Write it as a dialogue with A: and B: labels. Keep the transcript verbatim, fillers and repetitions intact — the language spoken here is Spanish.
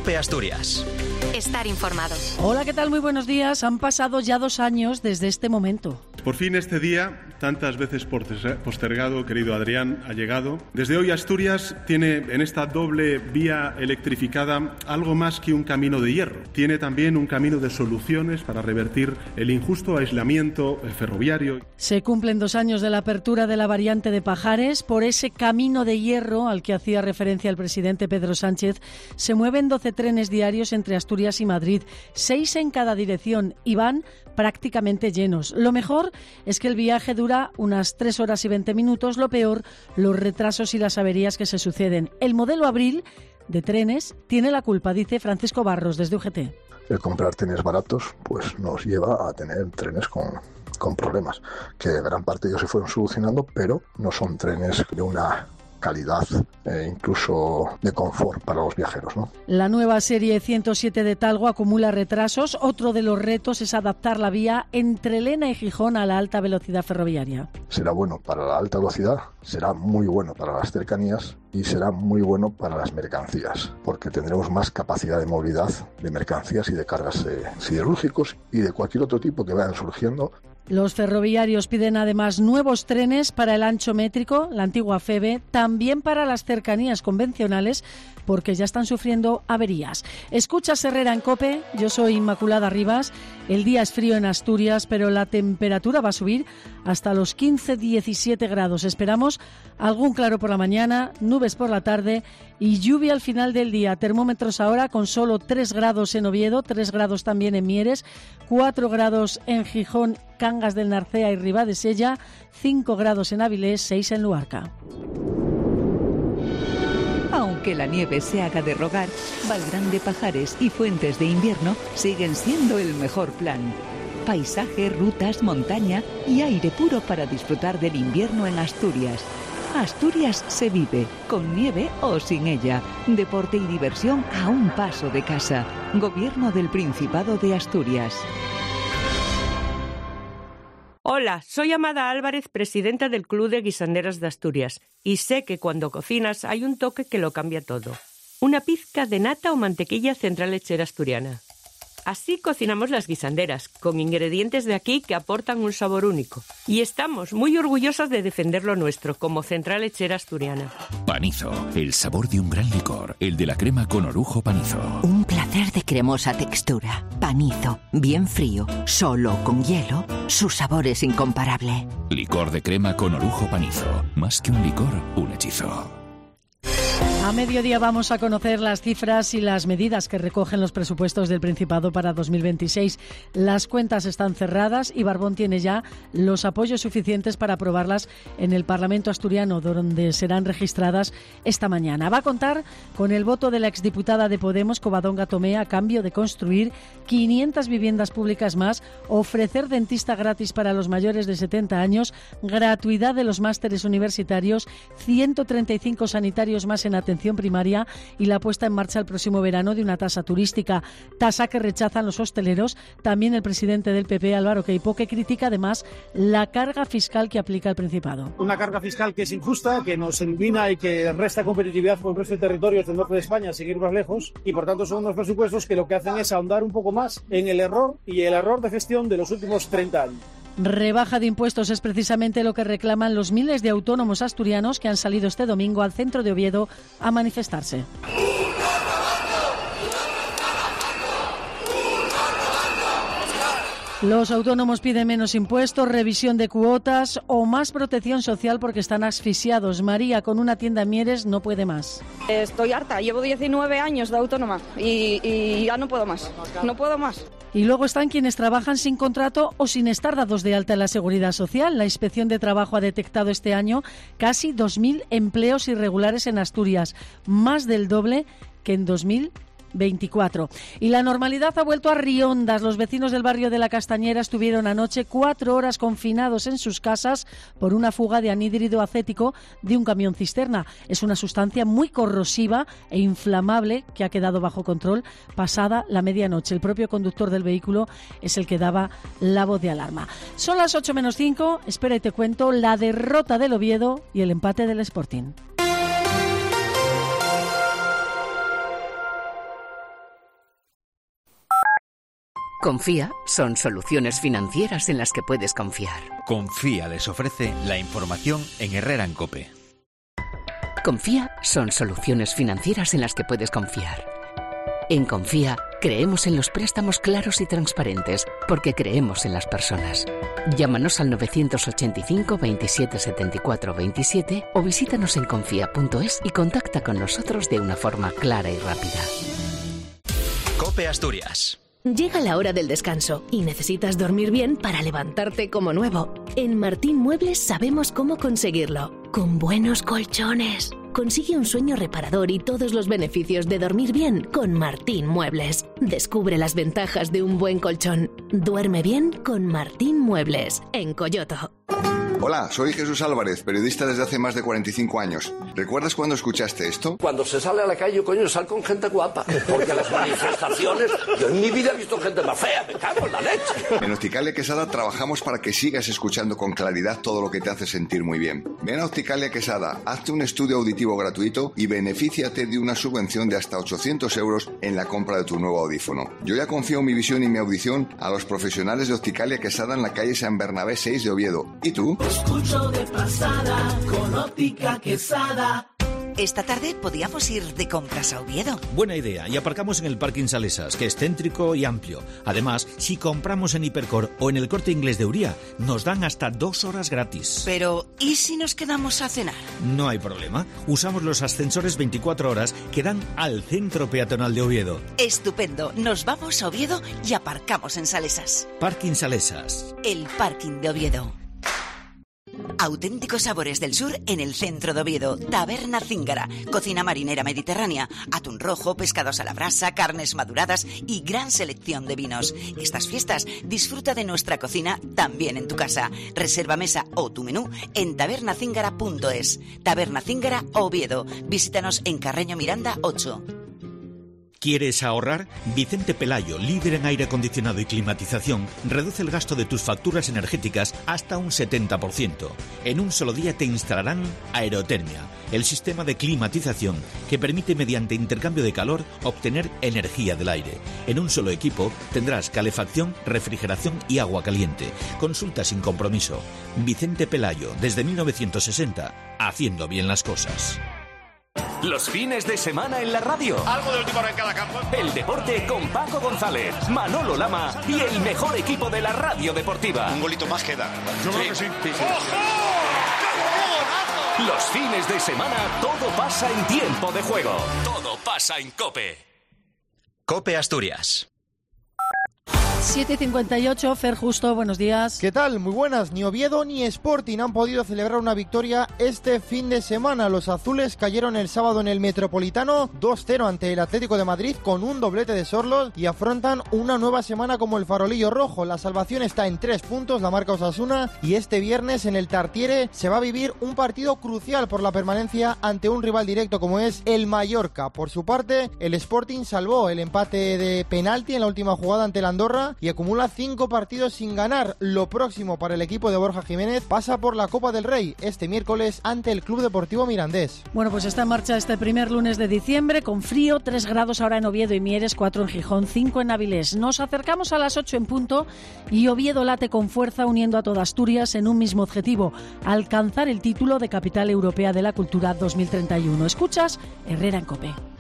A: COPE Asturias.
B: Estar informado.
C: Hola, ¿qué tal? Muy buenos días. Han pasado ya dos años desde este momento.
D: Por fin este día, tantas veces postergado, querido Adrián, ha llegado. Desde hoy Asturias tiene en esta doble vía electrificada algo más que un camino de hierro. Tiene también un camino de soluciones para revertir el injusto aislamiento ferroviario.
C: Se cumplen dos años de la apertura de la variante de Pajares. Por ese camino de hierro al que hacía referencia el presidente Pedro Sánchez, se mueven doce trenes diarios entre Asturias y Madrid, seis en cada dirección y van prácticamente llenos. Lo mejor es que el viaje dura unas tres horas y veinte minutos. Lo peor, los retrasos y las averías que se suceden. El modelo Abril de trenes tiene la culpa, dice Francisco Barros desde U G T.
E: El comprar trenes baratos pues nos lleva a tener trenes con, con problemas, que gran parte de ellos se fueron solucionando, pero no son trenes de una calidad e incluso de confort para los viajeros, ¿no?
C: La nueva serie ciento siete de Talgo acumula retrasos. Otro de los retos es adaptar la vía entre Lena y Gijón a la alta velocidad ferroviaria.
E: Será bueno para la alta velocidad, será muy bueno para las cercanías y será muy bueno para las mercancías, porque tendremos más capacidad de movilidad de mercancías y de cargas eh, siderúrgicos y de cualquier otro tipo que vayan surgiendo.
C: Los ferroviarios piden además nuevos trenes para el ancho métrico, la antigua FEVE, también para las cercanías convencionales, porque ya están sufriendo averías. Escuchas Herrera en COPE, yo soy Inmaculada Rivas. El día es frío en Asturias, pero la temperatura va a subir hasta los quince a diecisiete grados. Esperamos algún claro por la mañana, nubes por la tarde y lluvia al final del día. Termómetros ahora con solo tres grados en Oviedo, tres grados también en Mieres, cuatro grados en Gijón, Cangas del Narcea y Ribadesella, cinco grados en Avilés, seis en Luarca.
F: Aunque la nieve se haga de rogar, Valgrande, Pajares y Fuentes de Invierno siguen siendo el mejor plan. Paisaje, rutas, montaña y aire puro para disfrutar del invierno en Asturias. Asturias se vive, con nieve o sin ella. Deporte y diversión a un paso de casa. Gobierno del Principado de Asturias.
G: Hola, soy Amada Álvarez, presidenta del Club de Guisanderas de Asturias, y sé que cuando cocinas hay un toque que lo cambia todo. Una pizca de nata o mantequilla central lechera asturiana. Así cocinamos las guisanderas, con ingredientes de aquí que aportan un sabor único. Y estamos muy orgullosas de defender lo nuestro, como central lechera asturiana.
H: Panizo, el sabor de un gran licor, el de la crema con orujo Panizo.
I: Un placer de cremosa textura. Panizo, bien frío, solo con hielo, su sabor es incomparable.
H: Licor de crema con orujo Panizo. Más que un licor, un hechizo.
C: A mediodía vamos a conocer las cifras y las medidas que recogen los presupuestos del Principado para dos mil veintiséis. Las cuentas están cerradas y Barbón tiene ya los apoyos suficientes para aprobarlas en el Parlamento asturiano, donde serán registradas esta mañana. Va a contar con el voto de la exdiputada de Podemos, Covadonga Tomé, a cambio de construir quinientas viviendas públicas más, ofrecer dentista gratis para los mayores de setenta años, gratuidad de los másteres universitarios, ciento treinta y cinco sanitarios más en atención primaria y la puesta en marcha el próximo verano de una tasa turística, tasa que rechazan los hosteleros. También el presidente del P P, Álvaro Queipo, que critica además la carga fiscal que aplica el Principado.
J: Una carga fiscal que es injusta, que nos elimina y que resta competitividad con el resto de territorios del norte de España, sin ir más lejos, y por tanto son unos presupuestos que lo que hacen es ahondar un poco más en el error y el error de gestión de los últimos treinta años.
C: Rebaja de impuestos es precisamente lo que reclaman los miles de autónomos asturianos que han salido este domingo al centro de Oviedo a manifestarse. Los autónomos piden menos impuestos, revisión de cuotas o más protección social porque están asfixiados. María, con una tienda en Mieres, no puede más.
K: Estoy harta, llevo diecinueve años de autónoma y, y ya no puedo más, no puedo más.
C: Y luego están quienes trabajan sin contrato o sin estar dados de alta en la Seguridad Social. La Inspección de Trabajo ha detectado este año casi dos mil empleos irregulares en Asturias, más del doble que en dos mil veinticuatro. Y la normalidad ha vuelto a Riondas. Los vecinos del barrio de La Castañera estuvieron anoche cuatro horas confinados en sus casas por una fuga de anhídrido acético de un camión cisterna. Es una sustancia muy corrosiva e inflamable que ha quedado bajo control pasada la medianoche. El propio conductor del vehículo es el que daba la voz de alarma. Son las ocho menos cinco. Espera y te cuento la derrota del Oviedo y el empate del Sporting.
A: Confía son soluciones financieras en las que puedes confiar.
B: Confía les ofrece la información en Herrera en COPE.
A: Confía son soluciones financieras en las que puedes confiar. En Confía creemos en los préstamos claros y transparentes porque creemos en las personas. Llámanos al novecientos ochenta y cinco veintisiete setenta y cuatro veintisiete o visítanos en confía punto es y contacta con nosotros de una forma clara y rápida.
L: COPE Asturias.
M: Llega la hora del descanso y necesitas dormir bien para levantarte como nuevo. En Martín Muebles sabemos cómo conseguirlo. Con buenos colchones. Consigue un sueño reparador y todos los beneficios de dormir bien con Martín Muebles. Descubre las ventajas de un buen colchón. Duerme bien con Martín Muebles, en Coyoto.
N: Hola, soy Jesús Álvarez, periodista desde hace más de cuarenta y cinco años. ¿Recuerdas cuando escuchaste esto?
O: Cuando se sale a la calle, coño, sal con gente guapa. Porque las manifestaciones... Yo en mi vida he visto gente más fea, me cago en la leche.
N: En Opticalia Quesada trabajamos para que sigas escuchando con claridad todo lo que te hace sentir muy bien. Ven a Opticalia Quesada, hazte un estudio auditivo gratuito y benefíciate de una subvención de hasta ochocientos euros en la compra de tu nuevo audífono. Yo ya confío mi visión y mi audición a los profesionales de Opticalia Quesada en la calle San Bernabé seis de Oviedo. ¿Y tú?
P: Escucho de pasada con Óptica Quesada.
Q: Esta tarde podíamos ir de compras a Oviedo.
R: Buena idea, y aparcamos en el Parking Salesas, que es céntrico y amplio. Además, si compramos en Hipercor o en el Corte Inglés de Uría, nos dan hasta dos horas gratis.
Q: Pero, ¿y si nos quedamos a cenar?
R: No hay problema. Usamos los ascensores veinticuatro horas que dan al centro peatonal de Oviedo.
Q: Estupendo. Nos vamos a Oviedo y aparcamos en Salesas.
R: Parking Salesas.
Q: El parking de Oviedo. Auténticos sabores del sur en el centro de Oviedo. Taberna Zíngara, cocina marinera mediterránea, atún rojo, pescados a la brasa, carnes maduradas y gran selección de vinos. Estas fiestas disfruta de nuestra cocina también en tu casa. Reserva mesa o tu menú en tabernacíngara punto es. Taberna Zíngara Oviedo. Visítanos en Carreño Miranda ocho.
R: ¿Quieres ahorrar? Vicente Pelayo, líder en aire acondicionado y climatización, reduce el gasto de tus facturas energéticas hasta un setenta por ciento. En un solo día te instalarán Aerotermia, el sistema de climatización que permite mediante intercambio de calor obtener energía del aire. En un solo equipo tendrás calefacción, refrigeración y agua caliente. Consulta sin compromiso. Vicente Pelayo, desde mil novecientos sesenta, haciendo bien las cosas.
L: Los fines de semana en la radio.
S: Algo de última hora en cada campo.
L: El deporte con Paco González, Manolo Lama y el mejor equipo de la radio deportiva.
S: Un golito más queda.
L: Yo creo que sí. sí, sí. ¡Ojo! Los fines de semana todo pasa en tiempo de juego. Todo pasa en COPE.
T: COPE Asturias.
C: siete cincuenta y ocho, Fer Justo, buenos días.
U: ¿Qué tal? Muy buenas. Ni Oviedo ni Sporting han podido celebrar una victoria este fin de semana. Los azules cayeron el sábado en el Metropolitano dos cero ante el Atlético de Madrid con un doblete de Sorlos y afrontan una nueva semana como el farolillo rojo. La salvación está en tres puntos, la marca Osasuna, y este viernes en el Tartiere se va a vivir un partido crucial por la permanencia ante un rival directo como es el Mallorca. Por su parte, el Sporting salvó el empate de penalti en la última jugada ante el Andorra y acumula cinco partidos sin ganar. Lo próximo para el equipo de Borja Jiménez pasa por la Copa del Rey este miércoles ante el Club Deportivo Mirandés.
C: Bueno, pues está en marcha este primer lunes de diciembre con frío, tres grados ahora en Oviedo y Mieres, cuatro en Gijón, cinco en Avilés. Nos acercamos a las ocho en punto y Oviedo late con fuerza uniendo a toda Asturias en un mismo objetivo, alcanzar el título de Capital Europea de la Cultura dos mil treinta y uno. Escuchas Herrera en COPE.